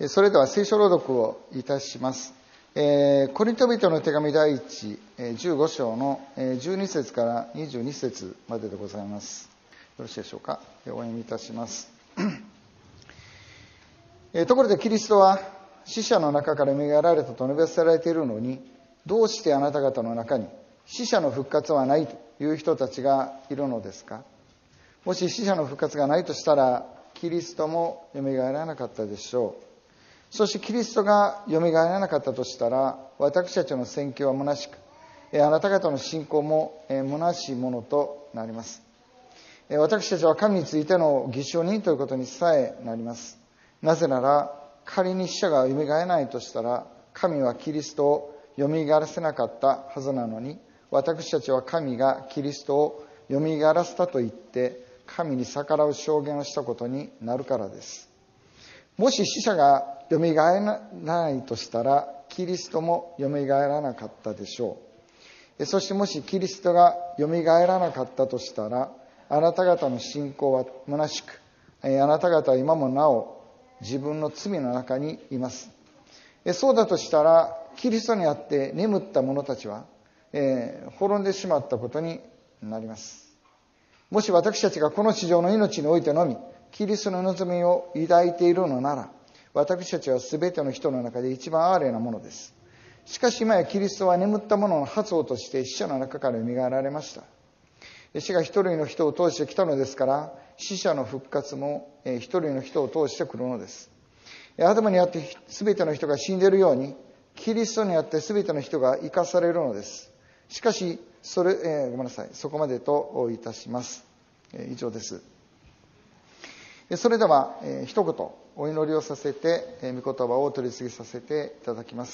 それでは聖書朗読をいたします。コリント人の手紙第1、15章の12節から22節まででございます。よろしいでしょうか。お読みいたします。ところでキリストは死者の中から蘇られたと述べさせられているのに、どうしてあなた方の中に死者の復活はないという人たちがいるのですか。もし死者の復活がないとしたら、キリストも蘇らなかったでしょう。そしてキリストが蘇らなかったとしたら、私たちの宣教は虚しく、あなた方の信仰も虚しいものとなります。私たちは神についての偽証人ということにさえなります。なぜなら、仮に死者が蘇らないとしたら、神はキリストを蘇らせなかったはずなのに、私たちは神がキリストを蘇らせたと言って、神に逆らう証言をしたことになるからです。もし死者が蘇らないとしたら、キリストも蘇らなかったでしょう。そしてもしキリストが蘇らなかったとしたら、あなた方の信仰は虚しく、あなた方は今もなお自分の罪の中にいます。そうだとしたら、キリストにあって眠った者たちは、滅んでしまったことになります。もし私たちがこの地上の命においてのみ、キリストの望みを抱いているのなら、私たちは全ての人の中で一番哀れなものです。しかし今やキリストは眠った者の発音として死者の中から蘇られました。死が一人の人を通して来たのですから、死者の復活も一人の人を通して来るのです。アダムにあって全ての人が死んでいるように、キリストにあって全ての人が生かされるのです。しかしそこまでといたします。以上です。それでは一言お祈りをさせて御言葉を取り次ぎさせていただきます。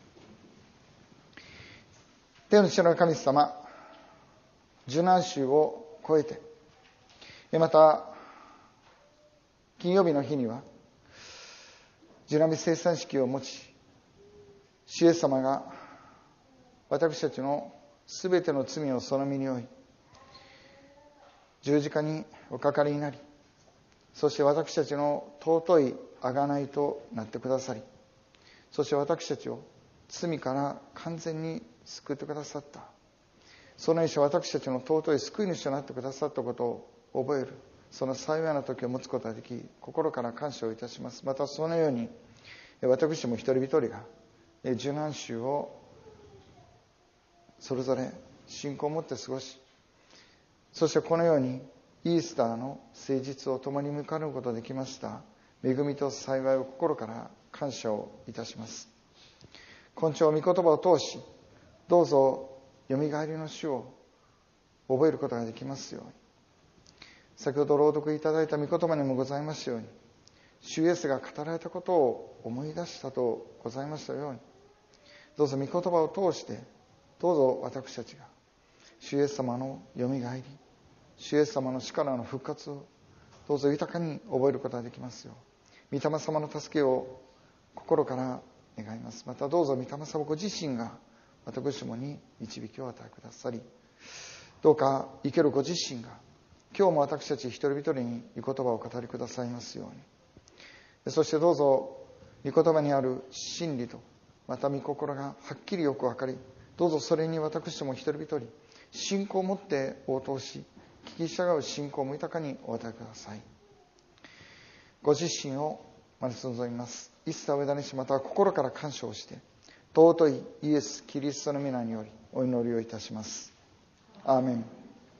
天の父の神様、受難週を超えて、また金曜日の日には受難日聖餐式を持ち、主イエス様が私たちのすべての罪をその身に負い、十字架におかかりになり、そして私たちの尊い贖いとなってくださり、そして私たちを罪から完全に救ってくださった。その一緒私たちの尊い救い主となってくださったことを覚える、その幸いな時を持つことができ、心から感謝をいたします。またそのように私も一人一人が受難週をそれぞれ信仰を持って過ごし、そしてこのようにイースターの誠実を共に迎えることができました恵みと幸いを心から感謝をいたします。今朝御言葉を通し、どうぞよみがえりの主を覚えることができますように。先ほど朗読いただいた御言葉にもございますように、主イエスが語られたことを思い出したとございましたように、どうぞ御言葉を通して、どうぞ私たちが主イエス様のよみがえり、主イエス様の死からの復活をどうぞ豊かに覚えることができますよう、御霊様の助けを心から願います。またどうぞ御霊様ご自身が私どもに導きを与えくださり、どうか生けるご自身が今日も私たち一人一人に御言葉を語りくださいますように。そしてどうぞ御言葉にある真理とまた御心がはっきりよく分かり、どうぞそれに私ども一人一人信仰を持って応答し、聞き従う信仰も豊かにお与えください。ご自身を待ち望みます。一切お委ねし、また心から感謝をして、尊いイエス・キリストの皆によりお祈りをいたします。アーメン。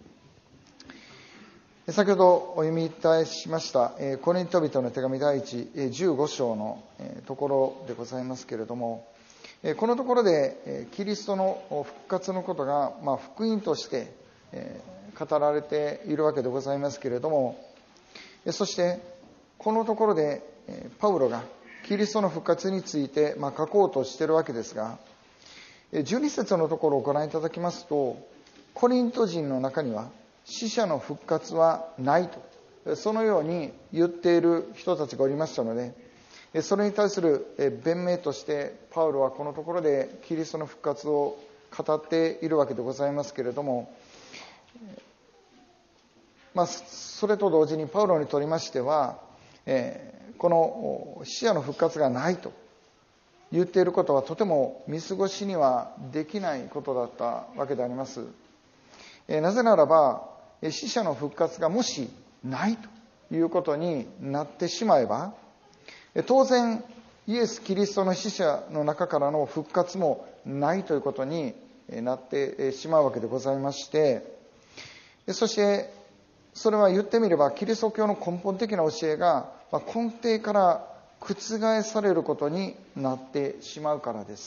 先ほどお読みいたしましたコリント人の手紙第1、15章のところでございますけれども、このところでキリストの復活のことが福音として語られているわけでございますけれども、そしてこのところでパウロがキリストの復活について書こうとしているわけですが、12節のところをご覧いただきますと、コリント人の中には死者の復活はないと、そのように言っている人たちがおりましたので、それに対する弁明としてパウロはこのところでキリストの復活を語っているわけでございますけれども、それと同時にパウロにとりましては、 この死者の復活がないと言っていることはとても見過ごしにはできないことだったわけであります。なぜならば死者の復活がもしないということになってしまえば、当然イエス・キリストの死者の中からの復活もないということになってしまうわけでございまして、そしてそれは言ってみればキリスト教の根本的な教えが根底から覆されることになってしまうからです。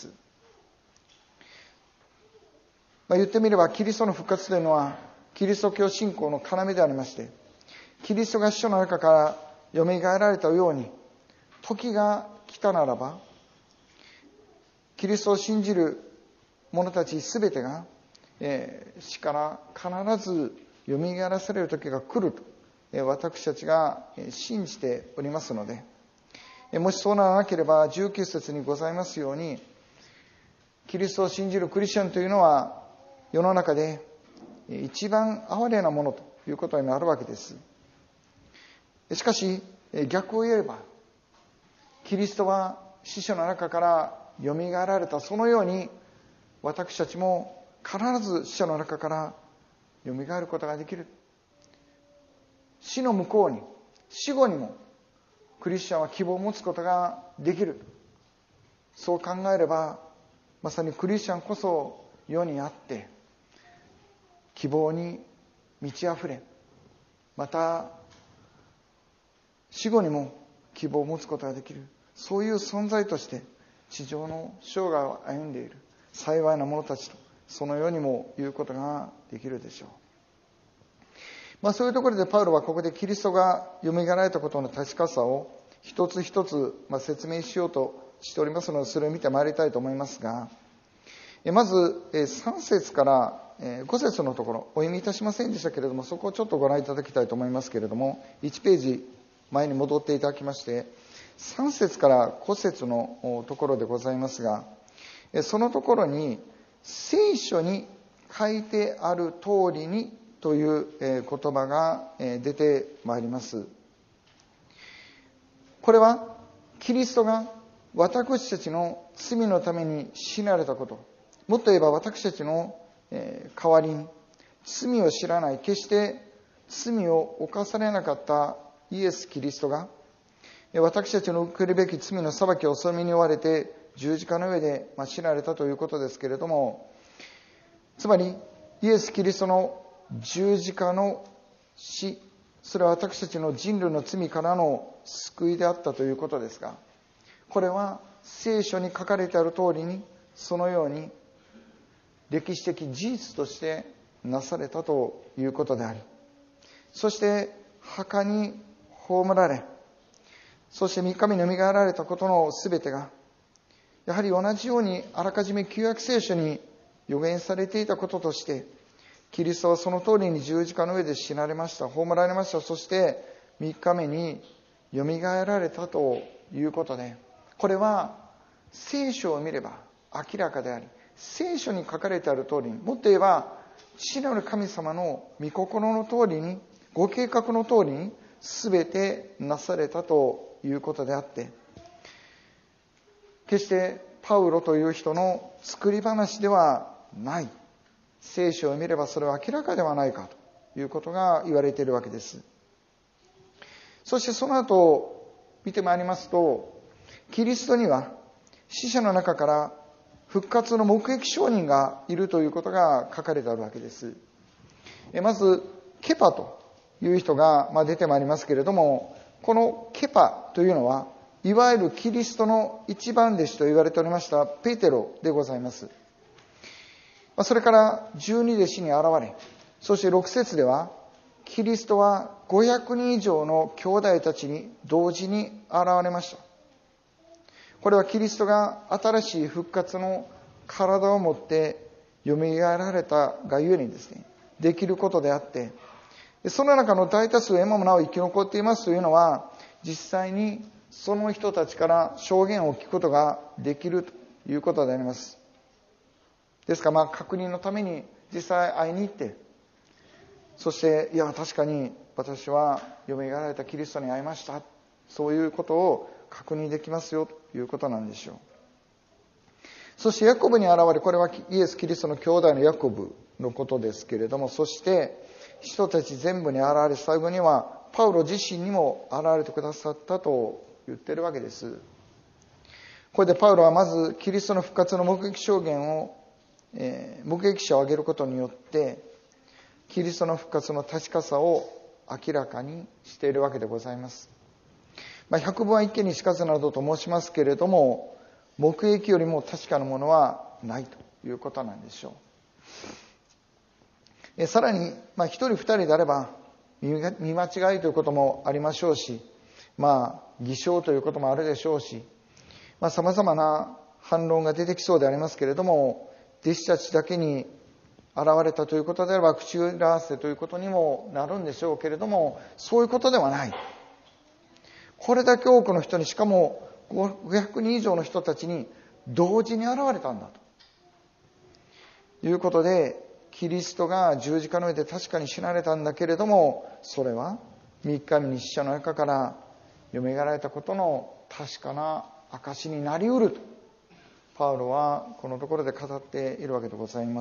言ってみればキリストの復活というのはキリスト教信仰の要でありまして、キリストが死者の中からよみがえられたように、時が来たならばキリストを信じる者たちすべてが、死から必ずよみがえらされる時が来ると、私たちが信じておりますので、もしそうならなければ19節にございますように、キリストを信じるクリスチャンというのは世の中で一番哀れなものということになるわけです。しかし逆を言えば、キリストは死者の中からよみがえられた、そのように私たちも必ず死者の中からよみがえることができる。死の向こうに、死後にもクリスチャンは希望を持つことができる。そう考えれば、まさにクリスチャンこそ世にあって希望に満ち溢れ、また死後にも希望を持つことができる、そういう存在として地上の生涯を歩んでいる幸いな者たちと、そのようにも言うことができるでしょう。そういうところでパウロはここでキリストがよみがえられたことの確かさを一つ一つ説明しようとしておりますので、それを見てまいりたいと思いますが、まず3節から5節のところお読みいたしませんでしたけれども、そこをちょっとご覧いただきたいと思いますけれども、1ページ前に戻っていただきまして、3節から5節のところでございますが、そのところに聖書に書いてある通りにという言葉が出てまいります。これはキリストが私たちの罪のために死なれたこと、もっと言えば私たちの代わりに罪を知らない、決して罪を犯されなかったイエス・キリストが私たちの受けるべき罪の裁きをお背負いに追われて十字架の上で死なれたということですけれども、つまりイエス・キリストの十字架の死、それは私たちの人類の罪からの救いであったということですが、これは聖書に書かれてある通りにそのように歴史的事実としてなされたということであり、そして墓に葬られ、そして3日目によみがえられたことのすべてがやはり同じようにあらかじめ旧約聖書に予言されていたこととして、キリストはその通りに十字架の上で死なれました、葬られました。そして3日目によみがえられたということで、これは聖書を見れば明らかであり、聖書に書かれてある通りに、もっと言えば父なる神様の御心の通りに、ご計画の通りに全てなされたということであって、決してパウロという人の作り話ではない、聖書を見ればそれは明らかではないかということが言われているわけです。そしてその後見てまいりますと、キリストには死者の中から復活の目撃証人がいるということが書かれてあるわけです。まずケパという人が出てまいりますけれども、このケパというのはいわゆるキリストの一番弟子と言われておりましたペテロでございます。それから12弟子に現れ、そして6節ではキリストは500人以上の兄弟たちに同時に現れました。これはキリストが新しい復活の体を持ってよみがえられたがゆえにですね、できることであって、その中の大多数今もなお生き残っていますというのは、実際にその人たちから証言を聞くことができるということであります。ですから確認のために実際会いに行って、そしていや確かに私はよみがえられたキリストに会いましたそういうことを確認できますよということなんでしょう。そしてヤコブに現れ、これはイエス・キリストの兄弟のヤコブのことですけれども、そして人たち全部に現れ、最後にはパウロ自身にも現れてくださったと言っているわけです。これでパウロはまずキリストの復活の目撃証言を、目撃者を挙げることによってキリストの復活の確かさを明らかにしているわけでございます。百聞は一見にしかずなどと申しますけれども、目撃よりも確かなものはないということなんでしょう。さらに、一人二人であれば見間違いということもありましょうし、偽証ということもあるでしょうし、様々な反論が出てきそうでありますけれども、弟子たちだけに現れたということであれば口裏合わせということにもなるんでしょうけれども、そういうことではない。これだけ多くの人に、しかも500人以上の人たちに同時に現れたんだということで、キリストが十字架の上で確かに死なれたんだけれども、それは3日目に死者の中から蘇られたことの確かな証になりうるとパウロはこのところで語っているわけでございます。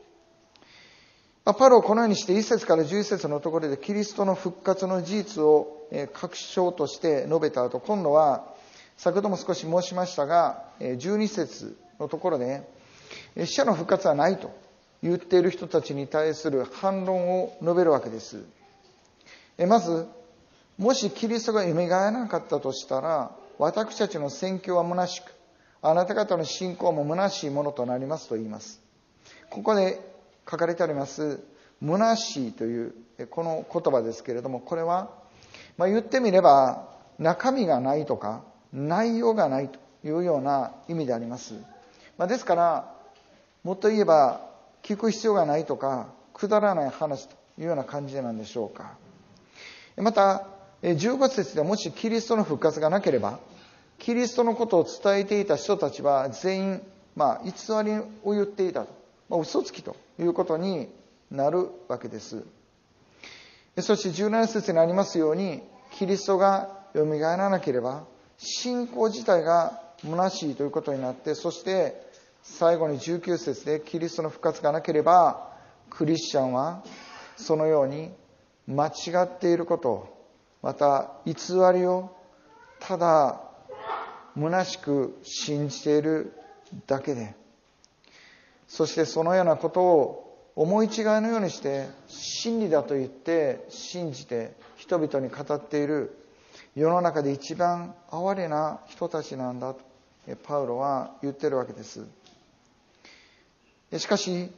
パウロはこのようにして1節から11節のところでキリストの復活の事実を確証として述べた後、今度は先ほども少し申しましたが12節のところで死者の復活はないと言っている人たちに対する反論を述べるわけです。まず、もしキリストが蘇らなかったとしたら、私たちの宣教は虚しく、あなた方の信仰も虚しいものとなりますと言います。ここで書かれてあります虚しいというこの言葉ですけれども、これは、言ってみれば中身がないとか内容がないというような意味であります。ですからもっと言えば聞く必要がないとかくだらない話というような感じなんでしょうか。また15節でもしキリストの復活がなければ、キリストのことを伝えていた人たちは全員偽りを言っていたと、嘘つきということになるわけです。そして17節にありますように、キリストが蘇らなければ信仰自体が虚しいということになって、そして最後に19節でキリストの復活がなければクリスチャンはそのように間違っていること、また偽りをただ虚しく信じているだけで、そしてそのようなことを思い違いのようにして真理だと言って信じて人々に語っている世の中で一番哀れな人たちなんだとパウロは言っているわけです。しかし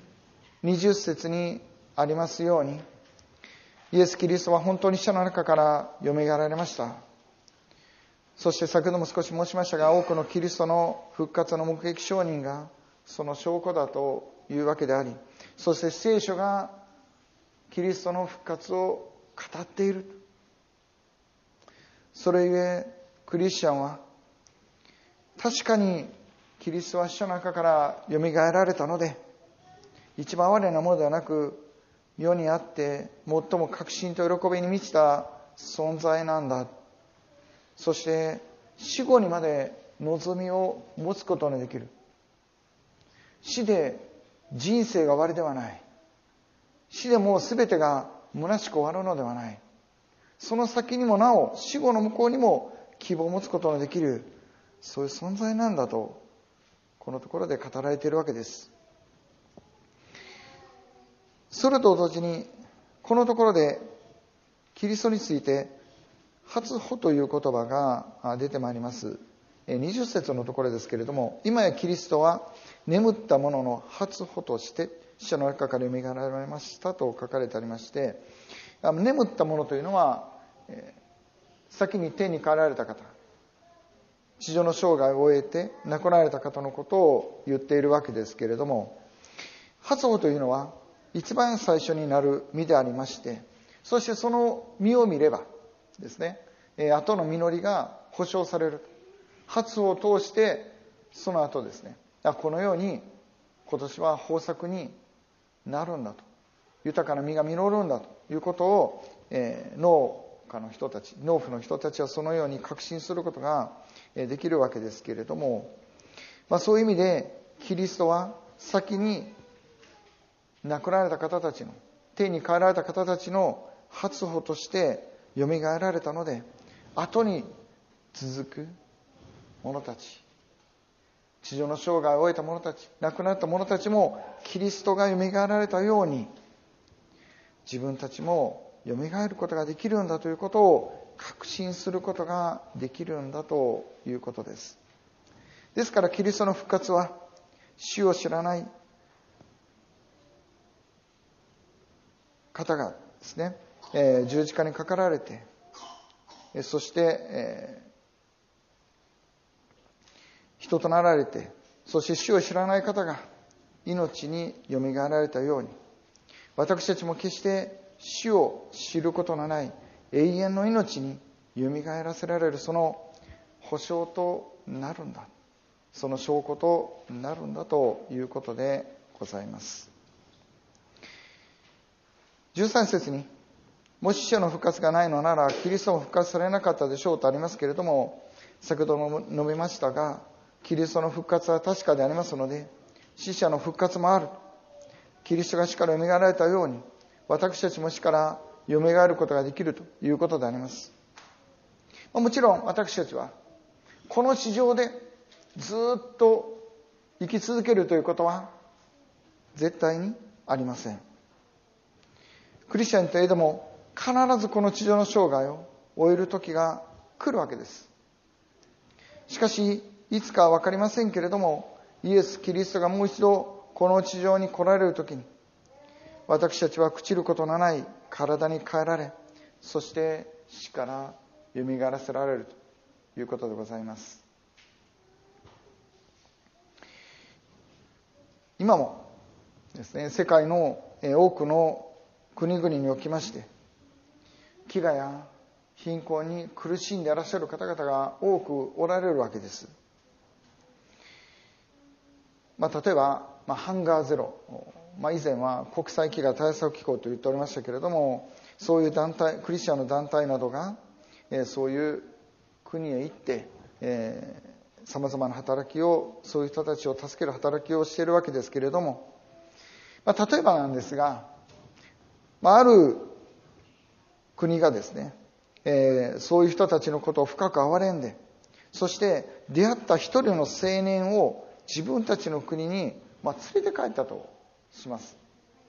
20節にありますように、イエス・キリストは本当に死者の中から蘇られました。そして先ほども少し申しましたが、多くのキリストの復活の目撃証人がその証拠だというわけであり、そして聖書がキリストの復活を語っている。それゆえクリスチャンは確かにキリストは死者の中から蘇られたので、一番哀れなものではなく世にあって最も確信と喜びに満ちた存在なんだ。そして死後にまで望みを持つことのできる。死で人生が終わりではない。死でもう全てが虚しく終わるのではない。その先にもなお死後の向こうにも希望を持つことのできる、そういう存在なんだとこのところで語られているわけです。それと同時にこのところでキリストについて初歩という言葉が出てまいります。20節のところですけれども、今やキリストは眠った者の初歩として死者の中から蘇られましたと書かれてありまして、眠った者というのは先に天に帰られた方、地上の生涯を終えて亡くなられた方のことを言っているわけですけれども、初歩というのは一番最初になる実でありまして、そしてその実を見ればですね、後の実りが保証される。初歩を通してその後ですね、このように今年は豊作になるんだと、豊かな実が実るんだということをの家の人たち、農夫の人たちはそのように確信することができるわけですけれども、そういう意味でキリストは先に亡くなられた方たちの、天に帰られた方たちの初歩としてよみがえられたので、後に続く者たち、地上の生涯を終えた者たち、亡くなった者たちもキリストがよみがえられたように、自分たちもよみがえることができるんだということを確信することができるんだということです。ですからキリストの復活は、死を知らない方がですね、十字架にかかられて、そして、人となられて、そして死を知らない方が命によみがえられたように、私たちも決して死を知ることのない永遠の命によみがえらせられる、その保証となるんだ、その証拠となるんだということでございます。13節に、もし死の復活がないのならキリストも復活されなかったでしょうとありますけれども、先ほども述べましたが、キリストの復活は確かでありますので、死者の復活もある。キリストが死からよみがえられたように、私たちも死からよみがえることができるということであります。もちろん私たちはこの地上でずっと生き続けるということは絶対にありません。クリスチャンといえども必ずこの地上の生涯を終える時が来るわけです。しかしいつかは分かりませんけれども、イエス・キリストがもう一度この地上に来られる時に、私たちは朽ちることのない体に変えられ、そして死からよみがえらせられるということでございます。今もですね、世界の多くの国々におきまして飢餓や貧困に苦しんでいらっしゃる方々が多くおられるわけです。例えば、ハンガーゼロ、以前は国際飢餓対策機構と言っておりましたけれども、そういう団体、クリスチャンの団体などが、そういう国へ行ってさまざまな働きを、そういう人たちを助ける働きをしているわけですけれども、例えばなんですが、ある国がですね、そういう人たちのことを深く憐れんで、そして出会った一人の青年を自分たちの国に連れて帰ったとします。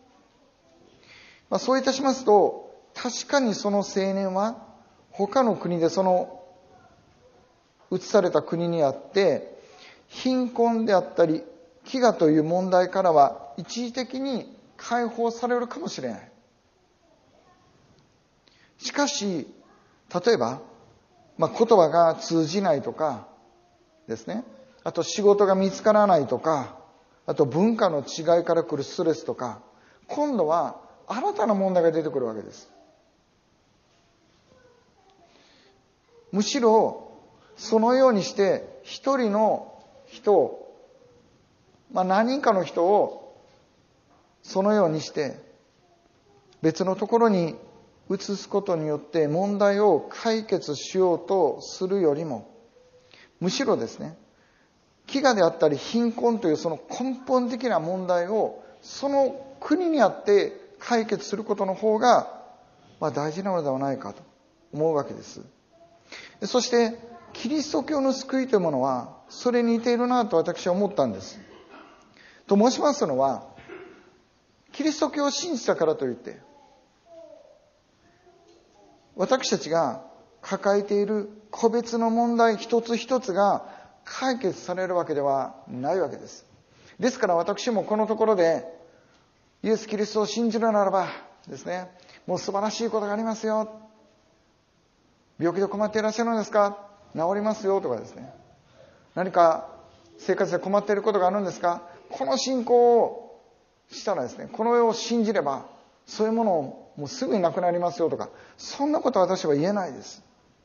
そういたしますと、確かにその青年は他の国でその移された国にあって貧困であったり飢餓という問題からは一時的に解放されるかもしれない。しかし例えば、言葉が通じないとかですね、あと仕事が見つからないとか、あと文化の違いから来るストレスとか、今度は新たな問題が出てくるわけです。むしろそのようにして一人の人を、何人かの人をそのようにして別のところに移すことによって問題を解決しようとするよりも、むしろですね、飢餓であったり貧困というその根本的な問題をその国にあって解決することの方が大事なのではないかと思うわけです。そしてキリスト教の救いというものはそれに似ているなと私は思ったんです。と申しますのは、キリスト教を信じたからといって私たちが抱えている個別の問題一つ一つが解決されるわけではないわけです。ですから私もこのところでイエス・キリストを信じるならばですね、もう素晴らしいことがありますよ、病気で困っていらっしゃるんですか、治りますよとかですね、何か生活で困っていることがあるんですか、この信仰をしたらですね、この世を信じればそういうものをもうすぐになくなりますよとか、そんなことは私は言えないです。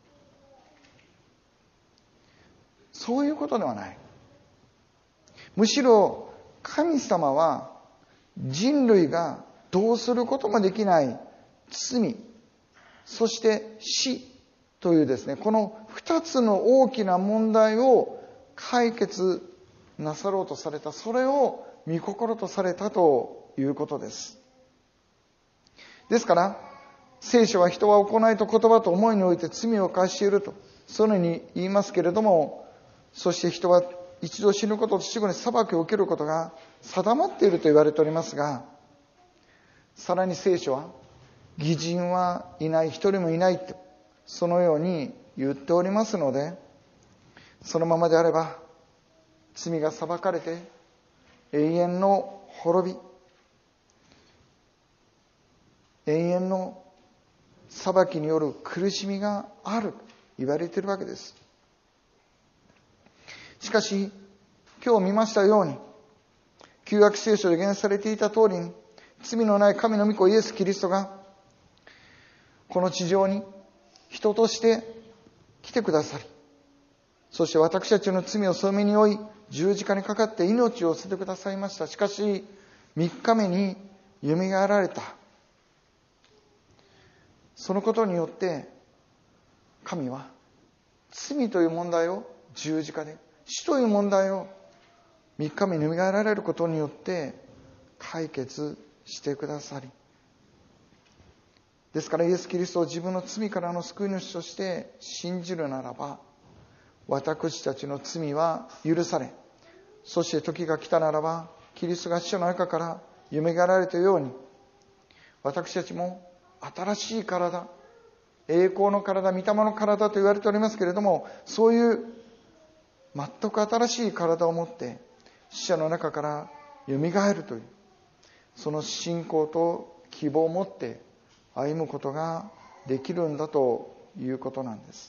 そういうことではない。むしろ神様は人類がどうすることもできない罪、 そして死というですね、この2つの大きな問題を解決なさろうとされた、それを御心とされたということです。ですから聖書は人は行いと言葉と思いにおいて罪を犯しているとそのように言いますけれども、そして人は一度死ぬことと死後に裁きを受けることが定まっていると言われておりますが、さらに聖書は義人はいない、一人もいないとそのように言っておりますので、そのままであれば罪が裁かれて永遠の滅び、永遠の裁きによる苦しみがあると言われているわけです。しかし今日見ましたように、旧約聖書で言されていた通りに、罪のない神の御子イエス・キリストがこの地上に人として来てくださり、そして私たちの罪を背負いに負い十字架にかかって命を捨ててくださいました。しかし3日目によみがえられた。そのことによって神は罪という問題を十字架で、死という問題を3日目によみがえられることによって解決してくださり、ですからイエス・キリストを自分の罪からの救い主として信じるならば、私たちの罪は許され、そして時が来たならばキリストが死者の中からよみがえられたように、私たちも新しい体、栄光の体、御霊の体と言われておりますけれども、そういう全く新しい体を持って死者の中からよみがえるという、その信仰と希望を持って歩むことができるんだということなんです。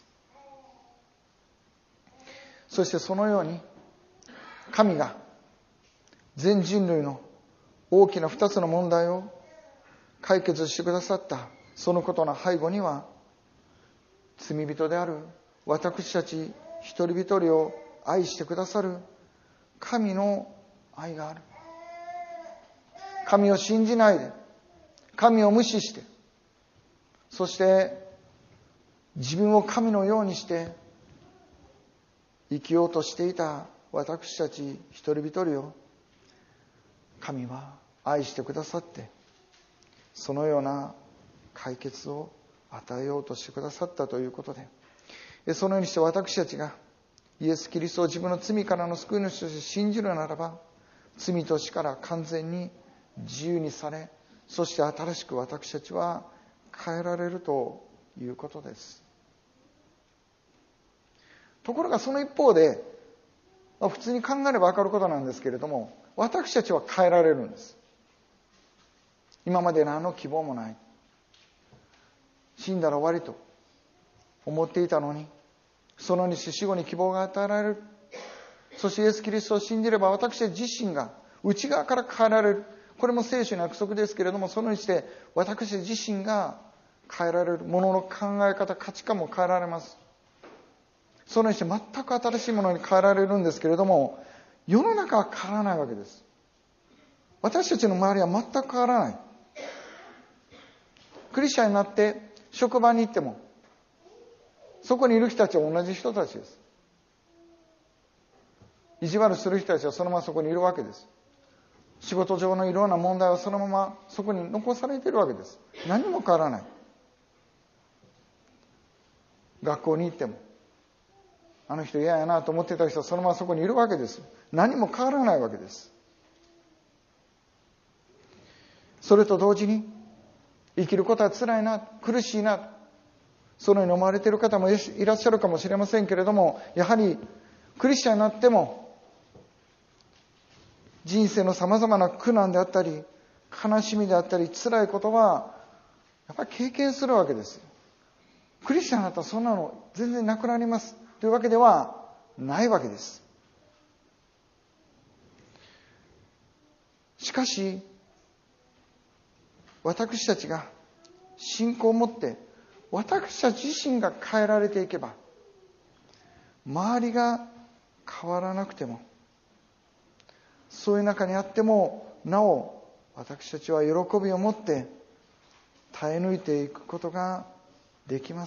そしてそのように神が全人類の大きな2つの問題を解決してくださった、そのことの背後には、罪人である私たち一人一人を愛してくださる神の愛がある。神を信じないで、神を無視して、そして自分を神のようにして生きようとしていた私たち一人一人を神は愛してくださって、そのような解決を与えようとしてくださったということで、そのようにして私たちがイエス・キリストを自分の罪からの救い主として信じるならば、罪と死から完全に自由にされ、そして新しく私たちは変えられるということです。ところがその一方で、普通に考えれば分かることなんですけれども、私たちは変えられるんです。今まで何の希望もない、死んだら終わりと思っていたのに、その日死後に希望が与えられる。そしてイエス・キリストを信じれば私たち自身が内側から変えられる。これも聖書の約束ですけれども、その日で私たち自身が変えられる。ものの考え方、価値観も変えられます。その日全く新しいものに変えられるんですけれども、世の中は変わらないわけです。私たちの周りは全く変わらない。クリスチャンになって職場に行っても、そこにいる人たちは同じ人たちです。意地悪する人たちはそのままそこにいるわけです。仕事上のいろんな問題はそのままそこに残されているわけです。何も変わらない。学校に行っても、あの人嫌やなと思ってた人はそのままそこにいるわけです。何も変わらないわけです。それと同時に、生きることは辛いな、苦しいな、そのように思われている方もいらっしゃるかもしれませんけれども、やはりクリスチャンになっても人生のさまざまな苦難であったり悲しみであったり辛いことはやっぱり経験するわけです。クリスチャンになったらそんなの全然なくなりますというわけではないわけです。しかし私たちが信仰を持って私たち自身が変えられていけば、周りが変わらなくても、そういう中にあってもなお私たちは喜びを持って耐え抜いていくことができます。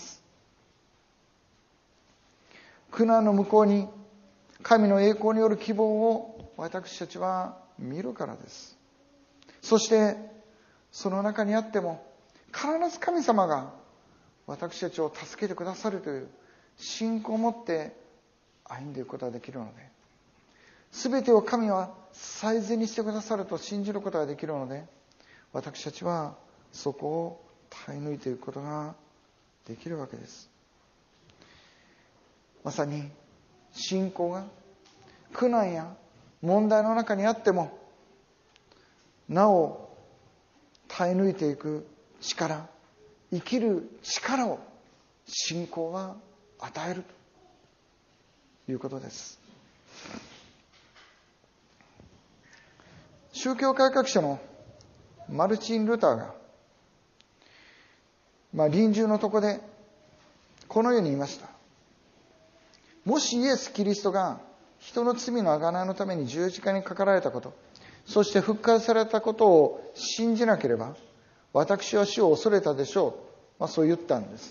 苦難の向こうに神の栄光による希望を私たちは見るからです。そしてその中にあっても必ず神様が私たちを助けてくださるという信仰を持って歩んでいくことができるので、全てを神は最善にしてくださると信じることができるので、私たちはそこを耐え抜いていくことができるわけです。まさに信仰が苦難や問題の中にあってもなお耐え抜いていく力、生きる力を信仰は与えるということです。宗教改革者のマルチン・ルターが、臨終のとこでこのように言いました。もしイエス・キリストが人の罪の贖いのために十字架にかかられたこと、そして復活されたことを信じなければ、私は死を恐れたでしょう。そう言ったんです。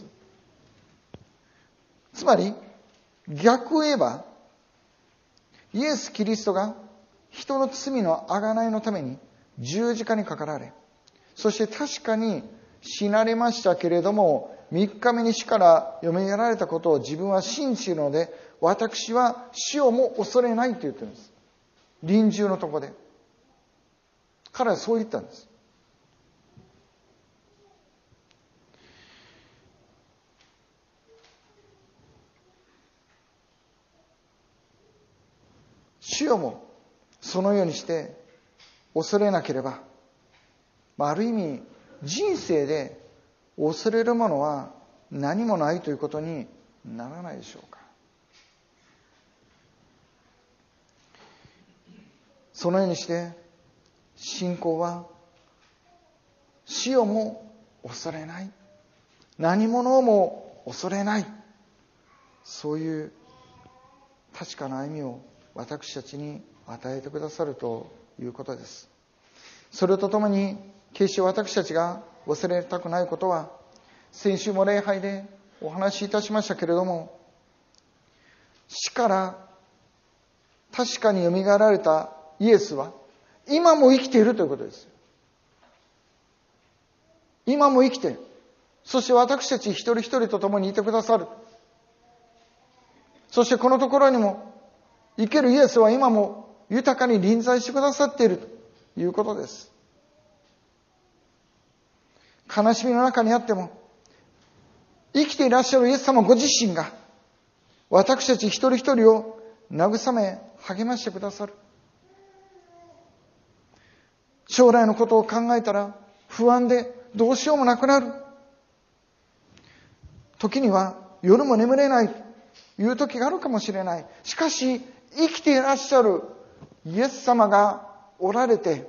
つまり、逆を言えば、イエス・キリストが人の罪の贖いのために十字架にかかられ、そして確かに死なれましたけれども、3日目に死からよみがえられたことを自分は信じるので、私は死をも恐れないと言ってるんです。臨終のとこで。彼はそう言ったんです。死をもそのようにして恐れなければ、ある意味人生で恐れるものは何もないということにならないでしょうか。そのようにして信仰は死をも恐れない、何者も恐れない、そういう確かな歩みを私たちに与えてくださるということです。それとともに決して私たちが忘れたくないことは、先週も礼拝でお話しいたしましたけれども、死から確かによみがえられたイエスは今も生きているということです。今も生きている。そして私たち一人一人と共にいてくださる。そしてこのところにも生けるイエスは今も豊かに臨在してくださっているということです。悲しみの中にあっても生きていらっしゃるイエス様ご自身が私たち一人一人を慰め励ましてくださる。将来のことを考えたら不安でどうしようもなくなる。時には夜も眠れないという時があるかもしれない。しかし生きていらっしゃるイエス様がおられて、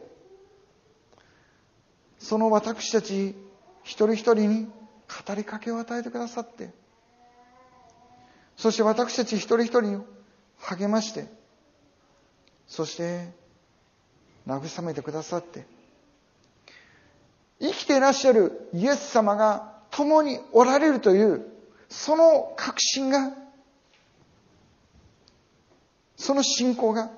その私たち一人一人に語りかけを与えてくださって、そして私たち一人一人を励まして、そして慰めてくださって、生きていらっしゃるイエス様が共におられるというその確信が、その信仰が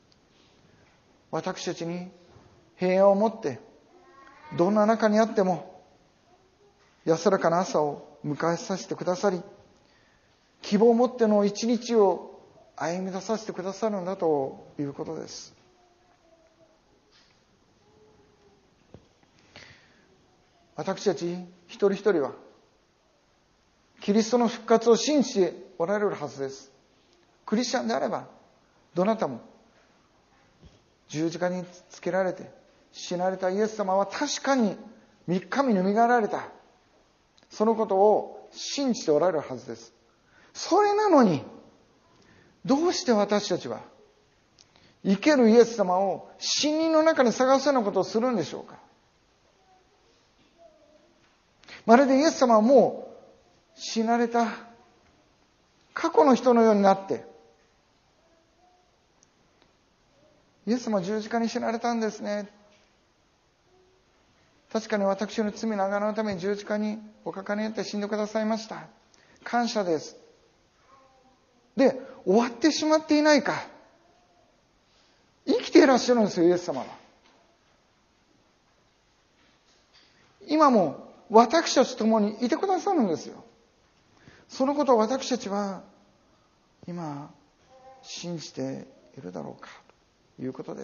私たちに平和を持って、どんな中にあっても安らかな朝を迎えさせてくださり、希望を持っての一日を歩み出させてくださるんだということです。私たち一人一人はキリストの復活を信じておられるはずです。クリスチャンであればどなたも十字架につけられて死なれたイエス様は確かに3日目によみがえられた、そのことを信じておられるはずです。それなのにどうして私たちは生けるイエス様を死人の中に探すようなことをするんでしょうか。まるでイエス様はもう死なれた過去の人のようになって、イエス様は十字架に死なれたんですね、 確かに私の罪のあがらのために十字架におかかりになって死んでくださいました。感謝です。で、終わってしまっていないか。生きていらっしゃるんですよ、イエス様は。今も私たちと共にいてくださるんですよ。そのことを私たちは今信じているだろうかということです。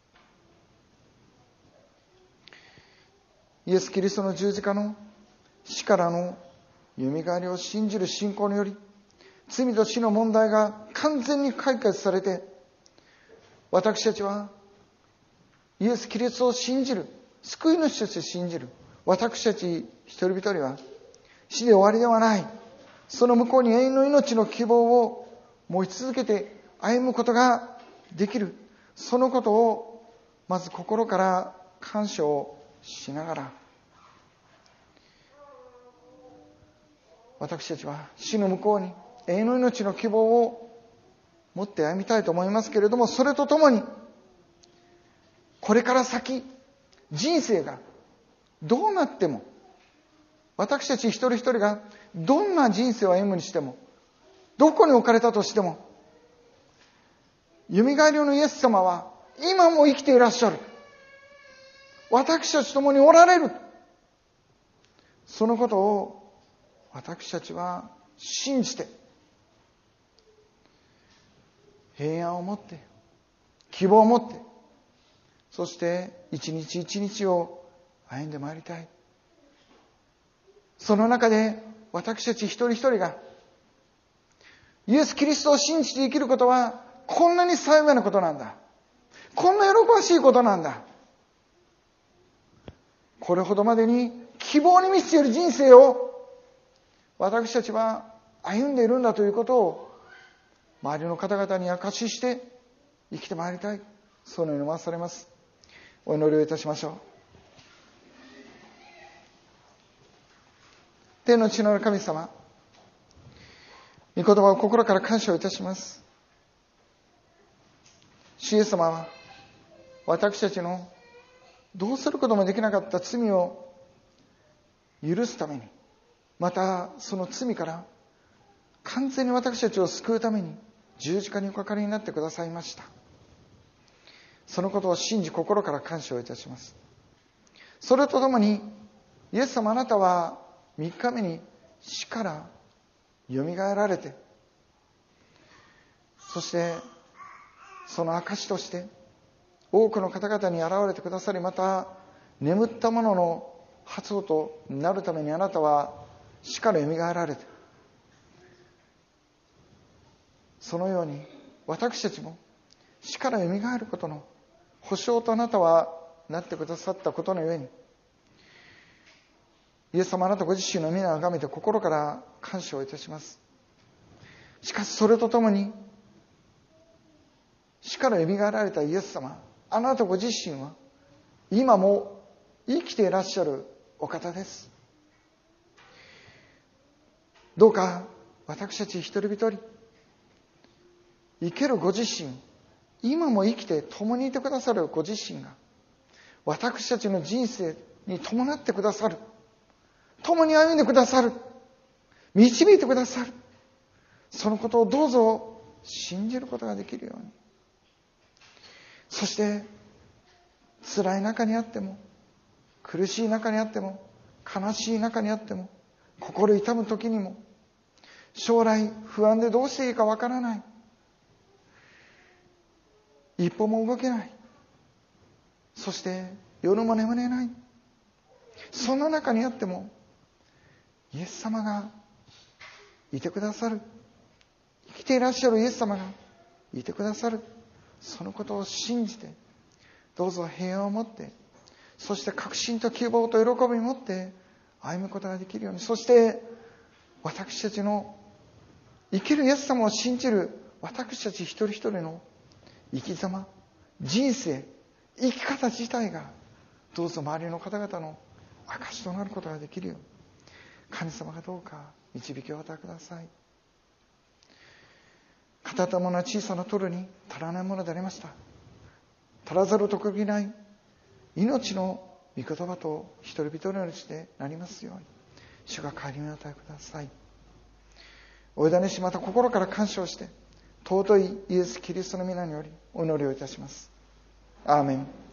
イエス・キリストの十字架の死からのよみがえりを信じる信仰により、罪と死の問題が完全に解決されて、私たちはイエス・キリストを信じる、救い主として信じる私たち一人一人は死で終わりではない、その向こうに永遠の命の希望を持ち続けて歩むことができる、そのことをまず心から感謝をしながら、私たちは死の向こうに永遠の命の希望を持って歩みたいと思いますけれども、それとともにこれから先人生がどうなっても、私たち一人一人がどんな人生を歩むにしても、どこに置かれたとしても、よみがえりのイエス様は今も生きていらっしゃる。私たちと共におられる。そのことを私たちは信じて、平安を持って、希望を持って、そして一日一日を歩んでまいりたい。その中で私たち一人一人がイエス・キリストを信じて生きることはこんなに幸いなことなんだ。こんな喜ばしいことなんだ。これほどまでに希望に満ちている人生を私たちは歩んでいるんだということを周りの方々に証しして生きてまいりたい。そのように思わされます。お祈りをいたしましょう。天の地の神様、御言葉を心から感謝をいたします。主イエス様は私たちのどうすることもできなかった罪を許すために、またその罪から完全に私たちを救うために十字架におかかりになってくださいました。そのことを信じ心から感謝をいたします。それとともにイエス様、あなたは3日目に死からよみがえられて、そしてその証として多くの方々に現れてくださり、また眠った者の発音となるためにあなたは死からよみがえられて、そのように私たちも死からよみがえることの保証とあなたはなってくださったことの上に、イエス様、あなたご自身の皆を崇めて心から感謝をいたします。しかしそれとともに死からよみがえられたイエス様、あなたご自身は今も生きていらっしゃるお方です。どうか私たち一人一人、生けるご自身、今も生きて共にいてくださるご自身が私たちの人生に伴ってくださる、共に歩んでくださる、導いてくださる、そのことをどうぞ信じることができるように、そして辛い中にあっても、苦しい中にあっても、悲しい中にあっても、心痛む時にも、将来不安でどうしていいかわからない、一歩も動けない、そして夜も眠れない、そんな中にあってもイエス様がいてくださる、生きていらっしゃるイエス様がいてくださる、そのことを信じて、どうぞ平安を持って、そして確信と希望と喜びを持って歩むことができるように、そして私たちの生きるイエス様を信じる私たち一人一人の生き様、人生、生き方自体がどうぞ周りの方々の証となることができるように、神様がどうか導きをお与えください。語ったものは小さな取るに足らないものでありました。足らざると限りない命の御言葉と一人一人のうちでなりますように、主が帰りを与えください。お委ねし、また心から感謝をして、尊いイエス・キリストの皆によりお祈りをいたします。アーメン。